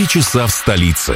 часа в столице.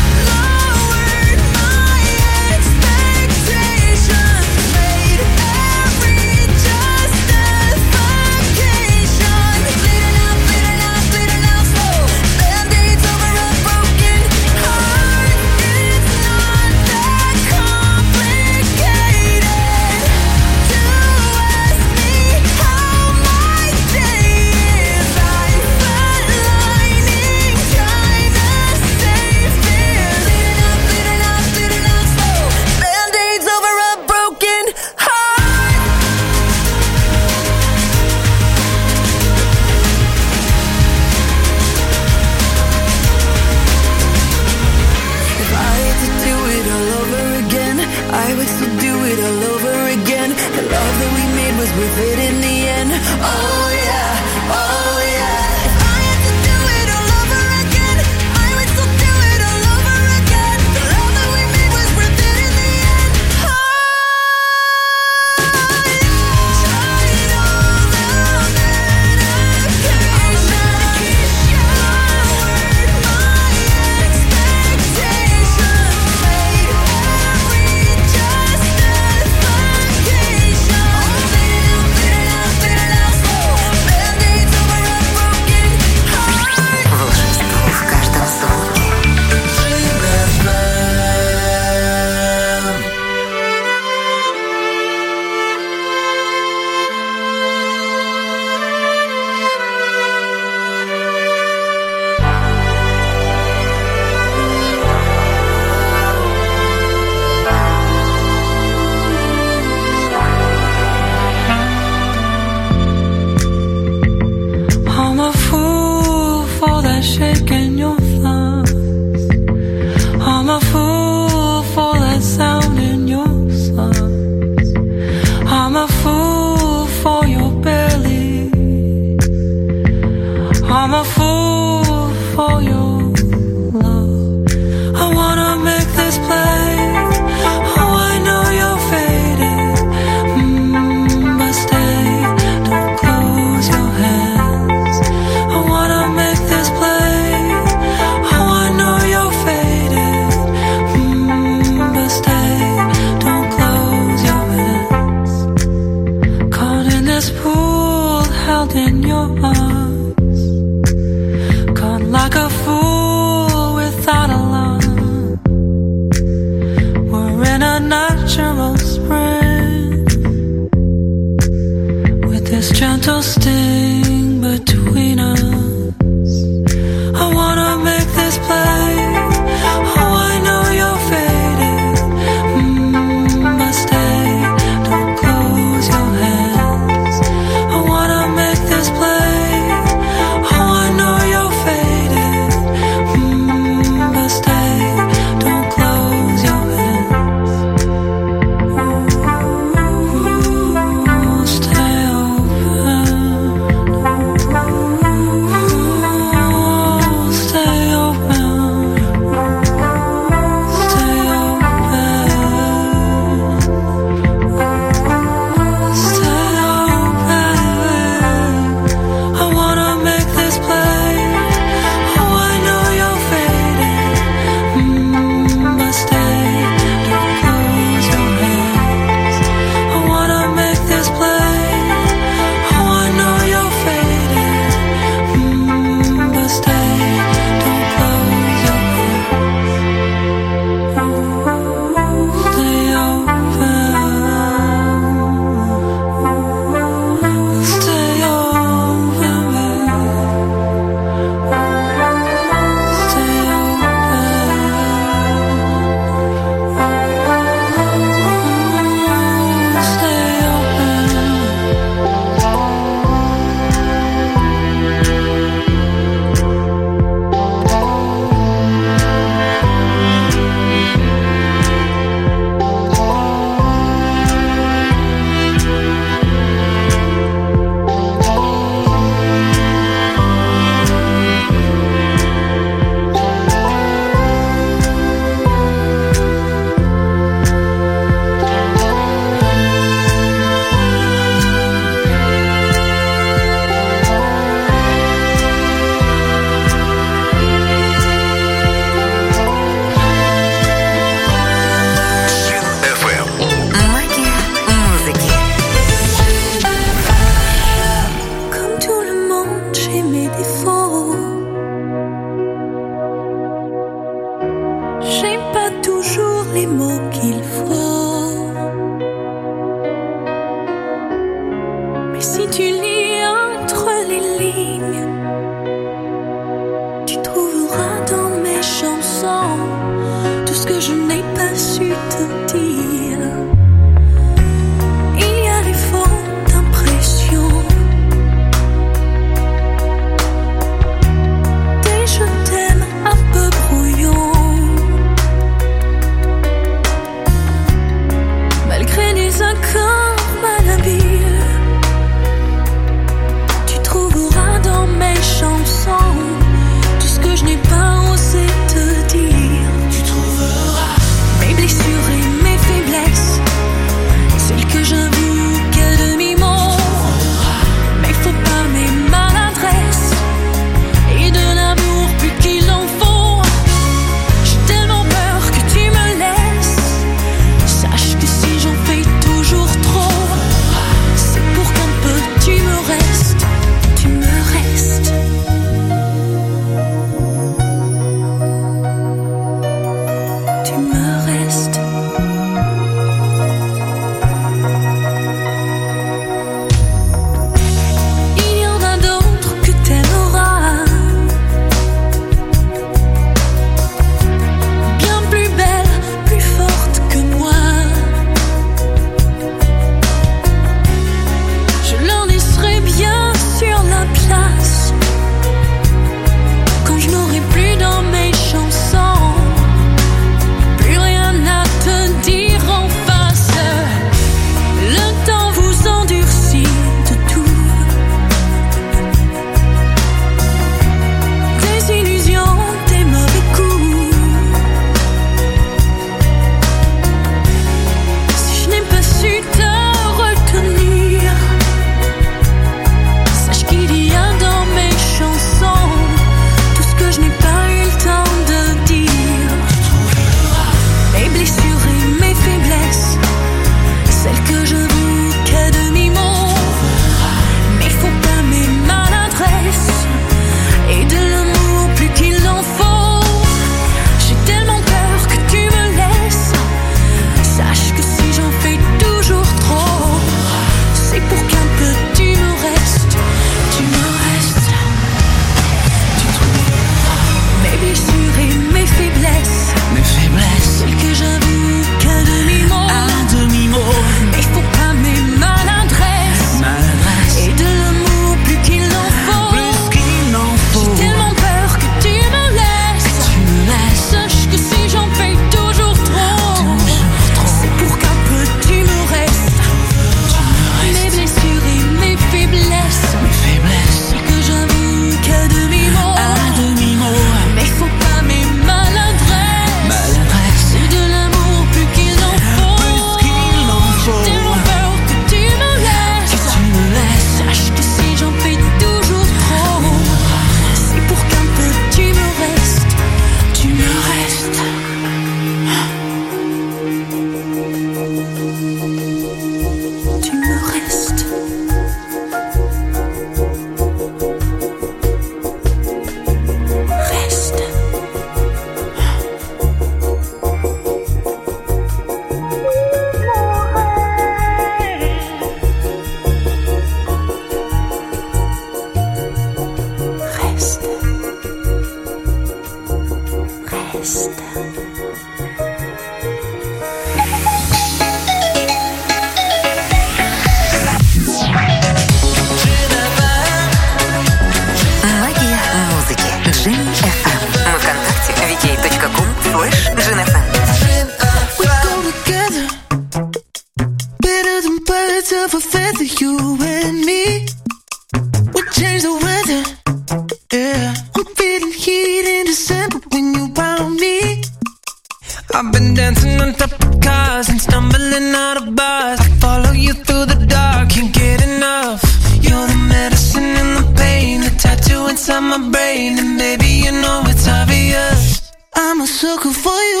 birds of a feather, you and me. We change the weather, yeah. I'm feeling heat in December when you found me. I've been dancing on top of cars and stumbling out of bars. I follow you through the dark, can't get enough. You're the medicine and the pain, the tattoo inside my brain. And baby, you know it's obvious, I'm a sucker for you.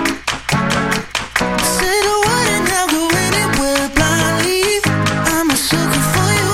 Say the word and I'll go anywhere blindly. I'm a sucker for you,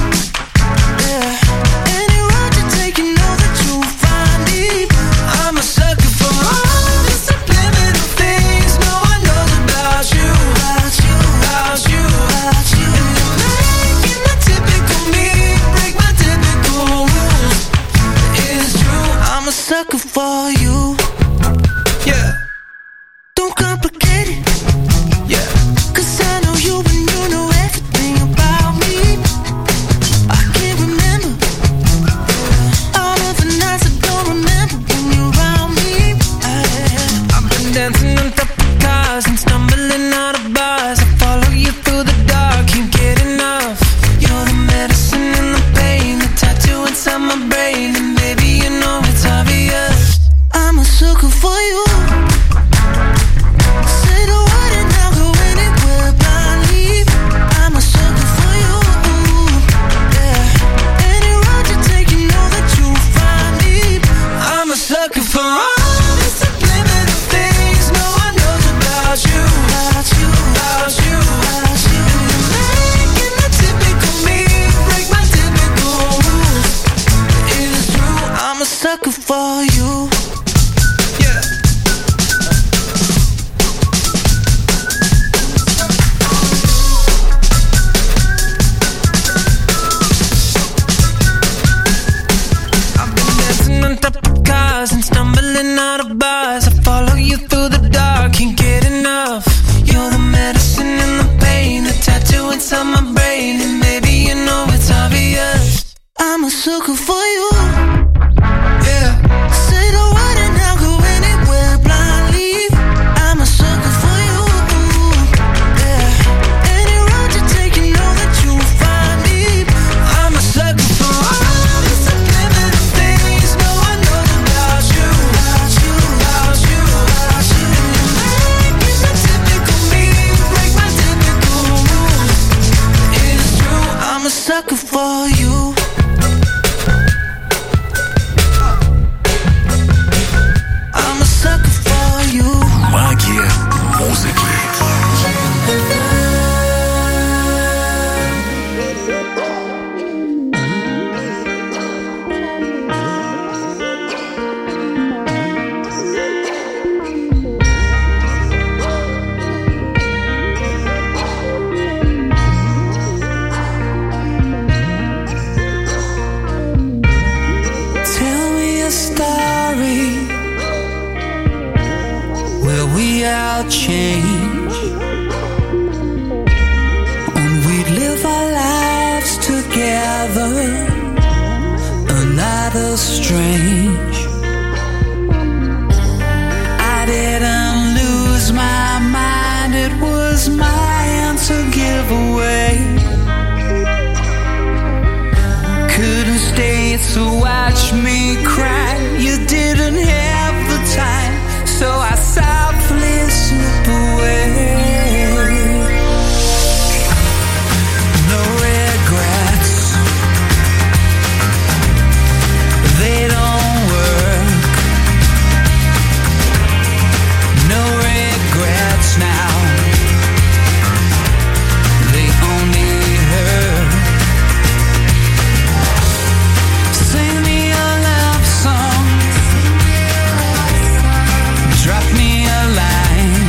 yeah. Any road you take, you know that you'll find me. I'm a sucker for all the subliminal things no one knows about you, about you, about you, about you. And you're making the typical me break my typical rules. It's true, I'm a sucker for you. Yeah. Don't complicate it. Yeah. 'Cause I know you and you know everything about me. I can't remember all of the nights I don't remember when you're around me. I've been dancing on top of cars and stumbling out of bars. I follow you through the dark, can't get enough. You're the medicine and the pain, the tattoo inside my brain. And baby, you know it's obvious, I'm a sucker for you. Say the word and I'll go anywhere blindly. I'm a sucker for you, yeah. Any road you take, you know that you'll find me. I'm a sucker for all the subliminal things no one knows about you, about you, about you, about you. And you're making the typical me break my typical rules. It is true, I'm a sucker for you. Yeah. I've been dancing on top of cars and stumbling out of bars. I follow you through the dark, can't get enough. You're the medicine and the pain, the tattoo inside my brain. And baby, you know it's obvious, I'm a sucker for you. Yeah. Say the word and I'll go anywhere blindly. I'm a sucker for you, yeah. Any road you take, you know that you'll find me. I'm a sucker for all the subliminal things no one knows about you, about you, about you, about you. And you're making the typical me break my typical rules. It is true, I'm a sucker for you. I'm a sucker for you. Магия музыки. Tell me a story where we all change, and we'd live our lives together, not as strange. I didn't lose my mind, it was mine to give away. Couldn't stay to watch me cry, you didn't have the time, so I softly slip away. No regrets, they don't work. No regrets now, they only hurt. Sing me a love song, drop me a line.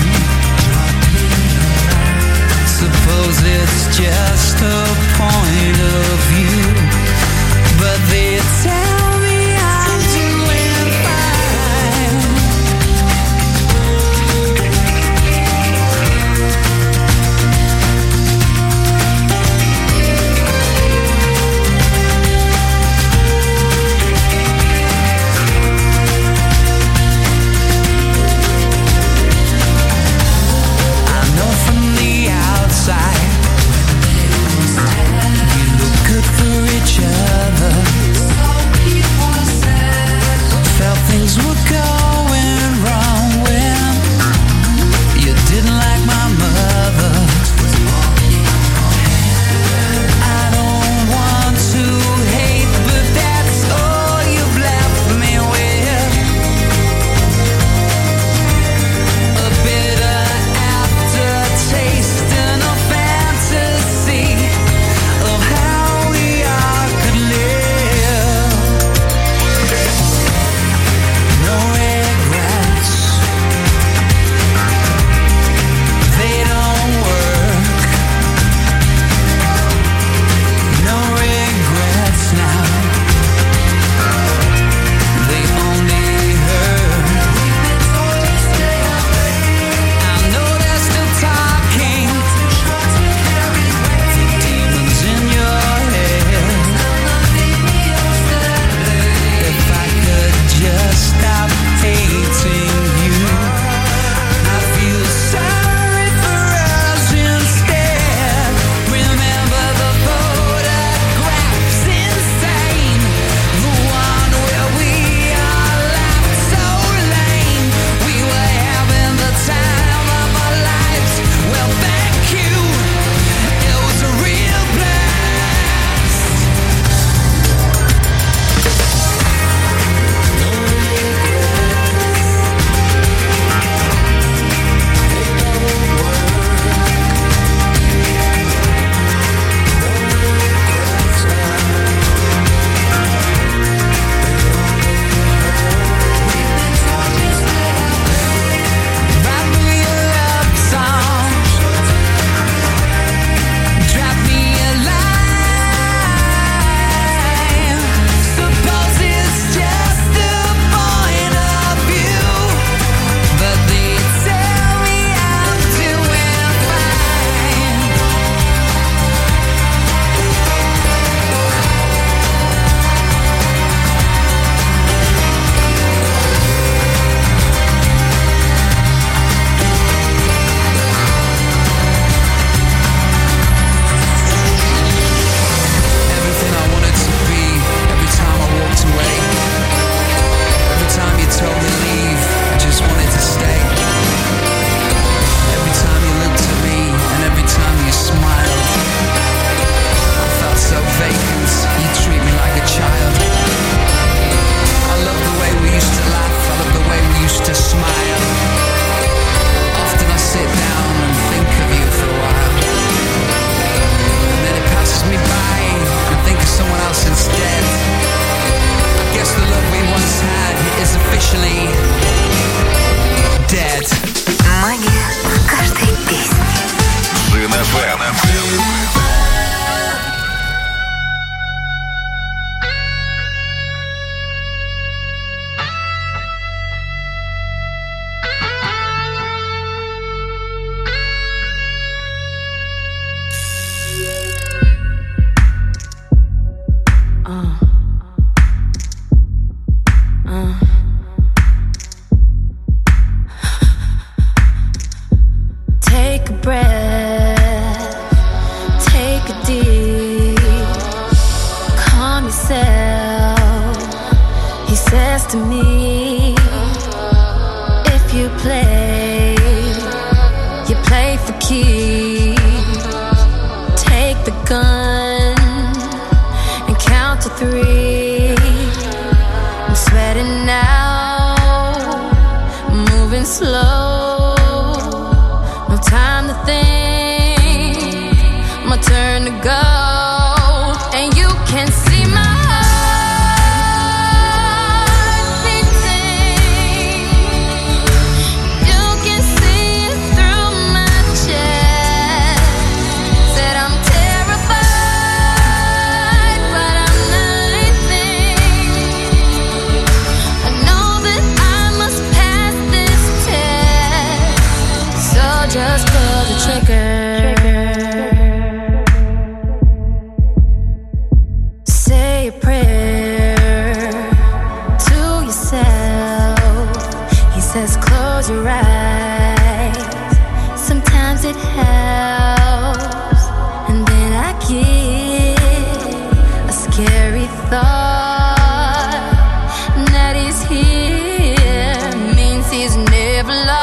Suppose it's just a point of view, but they tell me I'm doing fine. I know from the outside take a deep, calm yourself. He says to me, if you play for keeps. Take the gun and count to 3. I'm sweating now, moving slow. No time to think, my turn to go. And you can see my just pull the trigger. Say a prayer to yourself. He says close your eyes. Sometimes it helps. And then I get a scary thought that he's here means he's never lost.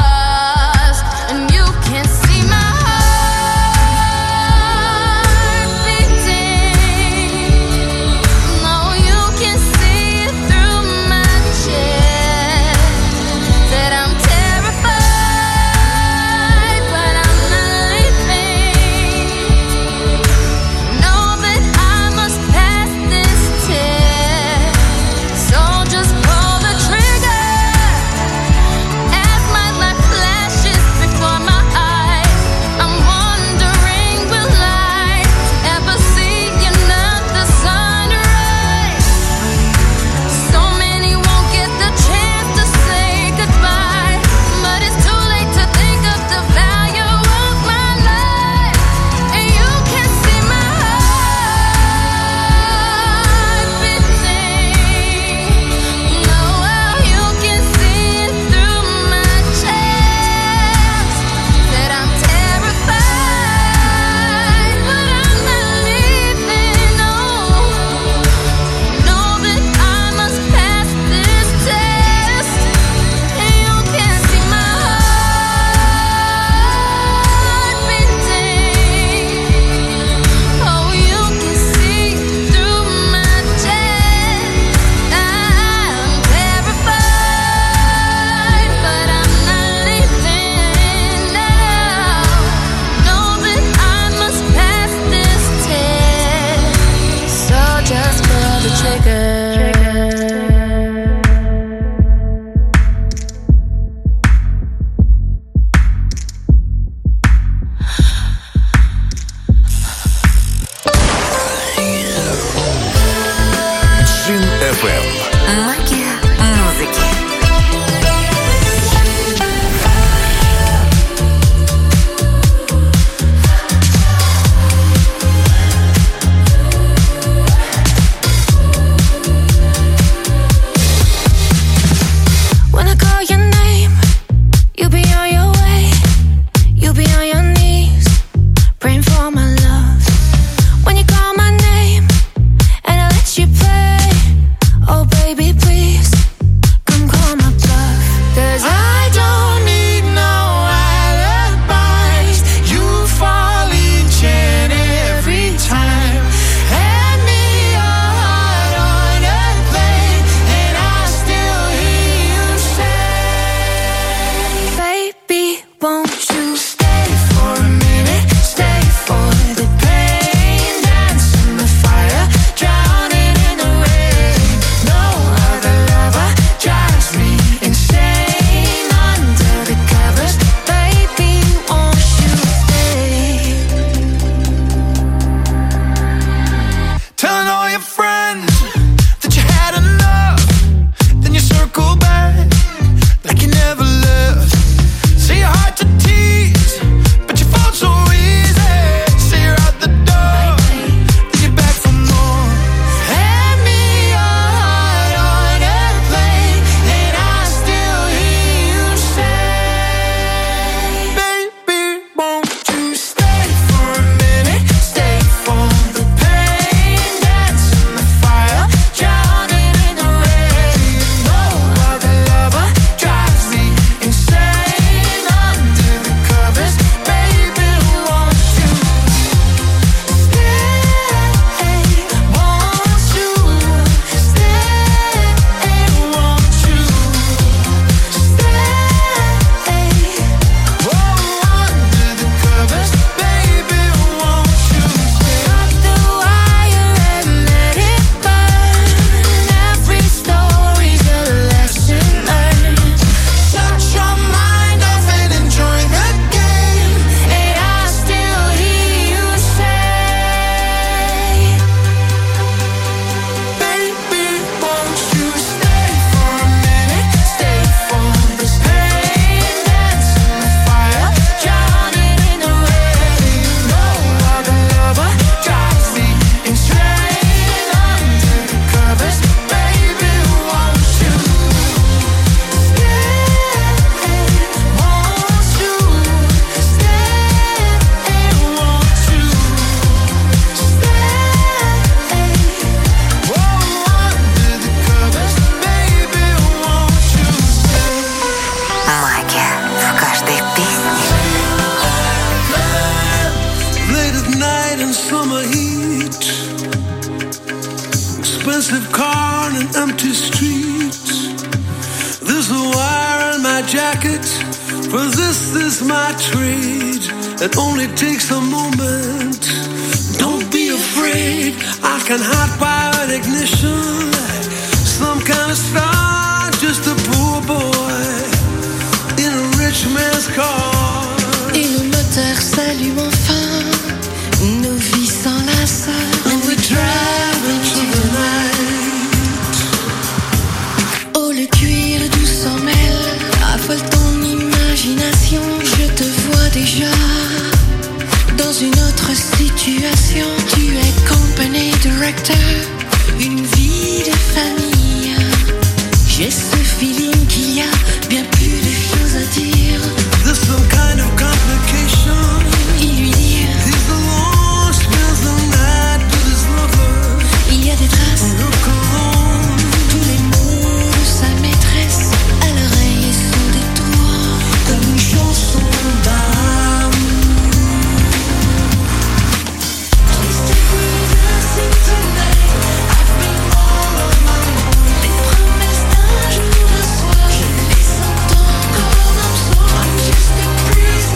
Please summer heat, expensive car and an empty street. There's a wire in my jacket, for this is my trade. It only takes a moment. Don't be afraid, I can hot wire an ignition. Some kind of star, just a poor boy in a rich man's car. Et le moteur s'allume enfin, nos vies s'enlacent. And we drive into the night. Oh, le cuir doux s'en mêle, affole ton imagination. Je te vois déjà dans une autre situation. Tu es company director, une vie de famille. J'ai ce feeling qu'il y a bien plus de choses à dire. There's some kind of complication. Il lui dit, He's alone, spends the night with his lover. il y a des traces, Look alone. tous les mots de sa maîtresse à l'oreille sont des tours. Comme une chanson d'amour. Les promesses d'un jour, d'un soir, je les entends comme un soir. I'm just a prisoner.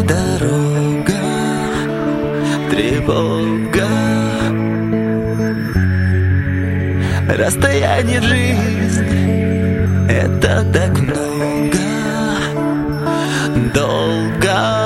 дорога, тревога. Расстояние, жизнь, это так много, долго.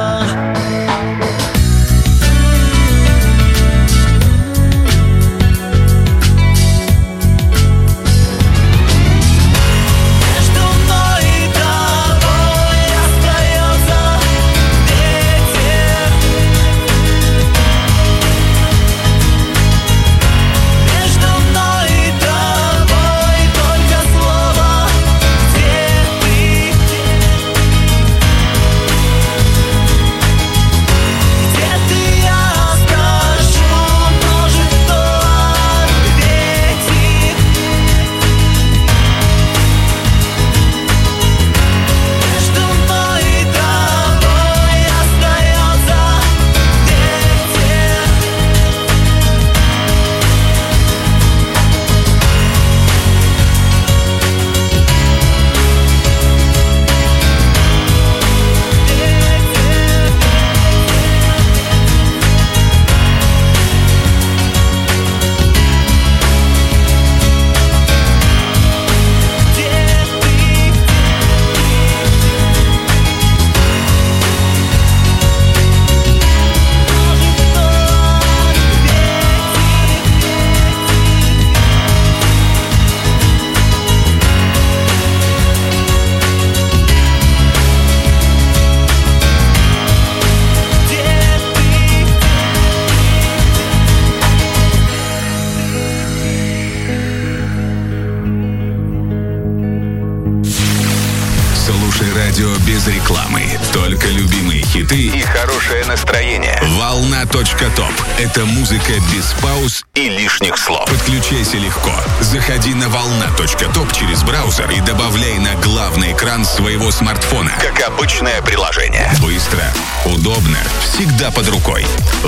Без рекламы. Только любимые хиты и хорошее настроение. Волна.топ. Это музыка без пауз и лишних слов. Подключайся легко. Заходи на Волна.топ через браузер и добавляй на главный экран своего смартфона. Как обычное приложение. Быстро, удобно, всегда под рукой.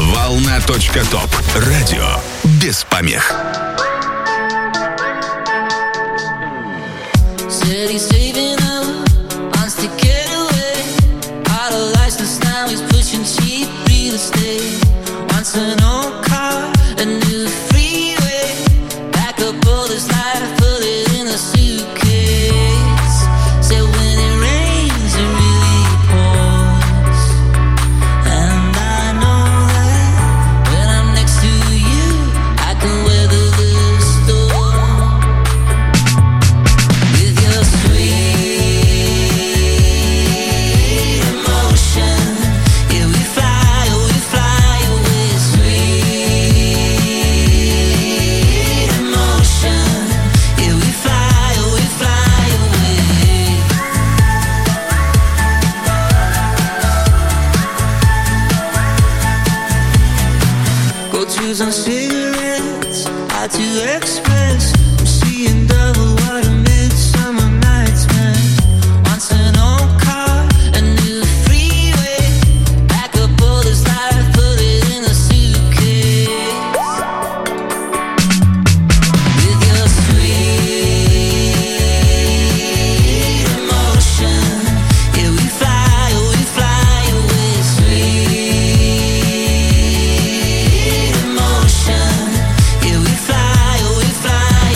Волна.топ. Радио без помех. Wants an old car, a new freeway. Back up all this life, put it in a suitcase. Said when it rains, it really pours. And I know that when I'm next to you, I can weather the storm. With your sweet emotion, yeah, we fly. On cigarettes, hard to express. I'm seeing double what a midsummer night's meant. Wants an old car, a new freeway. Back up all this life, put it in a suitcase. With your sweet emotion, yeah, we fly away, sweet. Yeah, we fly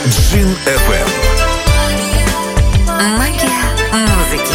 Джин FM. Магия музыки.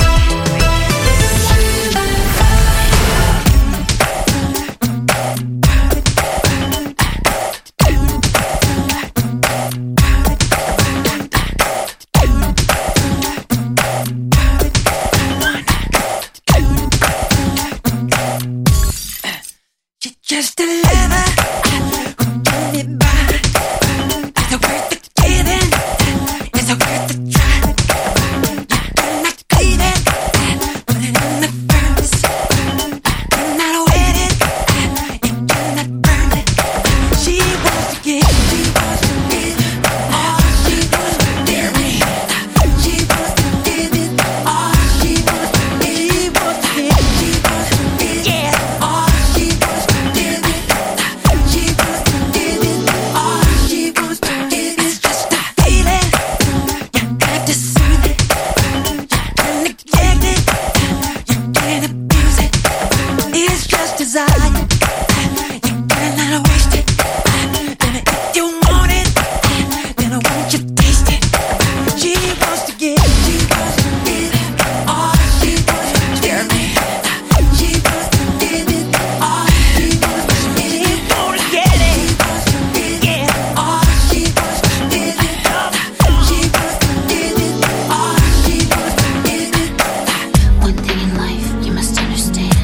Just a lover who can get by. Is it worth the giving? Is it worth the try? You cannot cleave it, put it in the furnace. You're not wet it, you cannot burn it. She wants to give, she wants to give it all. She wants to give it. She wants to give it all. She wants to give, she wants to give, she wants to give it all. She wants to give it. She wants to give it all. She wants to give it. It's just a feeling. You have to soothe it. You can neglect it. You can't abuse it. It's just desire. You cannot waste it. And if you want it, then won't you taste it? She wants to give. She wants to give it all. She wants to give it. She wants to give it all. She wants to give it. She wants to get it. She wants to give it all. She wants to give it. She wants to give it all. She wants to give it. One thing in life you must understand: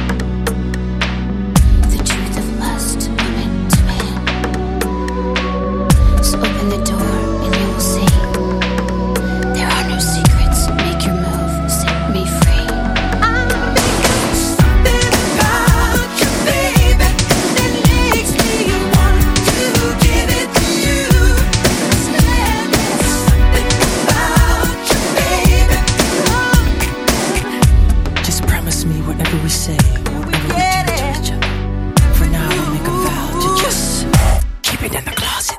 the truth of lust, woman to man. So open the door and you will see there are no secrets. Make your move, set me free. Something about you, baby, that makes me want to give it to you. Something about you, baby. Just promise me whatever we say, whatever we do to each other. For now, we make a vow to just keep it in the closet.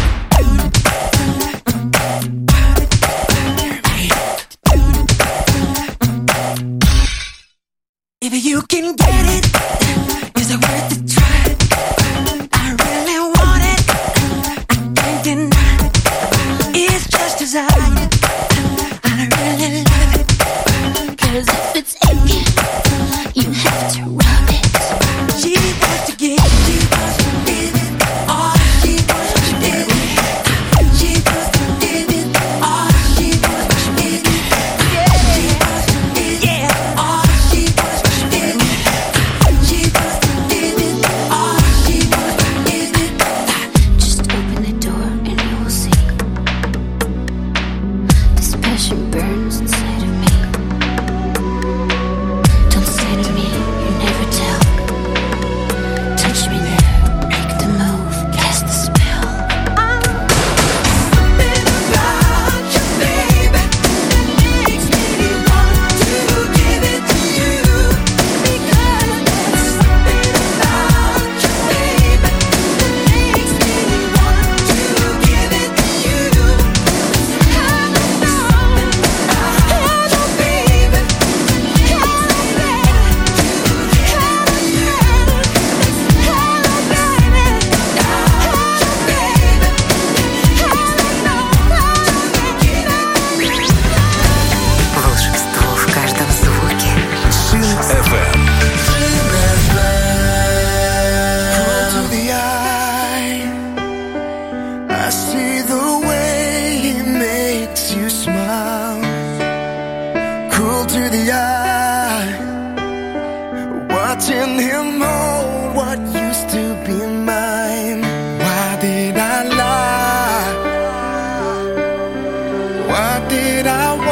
If you can get it, is it worth the try? I really want it. I can't deny. It's just desire. I really love it. 'Cause if it's aching, you have to rub it. She wants to give. She wants to give it all. She wants to give it. She wants to give it all. She wants to give it. She wants to give it all. She wants to give it. She wants to give it all. She wants to give it. Just open the door and you will see this passion burns inside of me. Don't say to me, you never tell. Touch me there, make the move, cast the spell. Something about you, baby, that makes me want to give it to you. Because there's something about you, baby, that makes me want to give it to you. Hello, baby. Волшебство в каждом звуке. Джин FM. To the eye, I see the way he makes you smile. Cool to the eye, watching him hold what used to be mine. Why did I lie? Why did I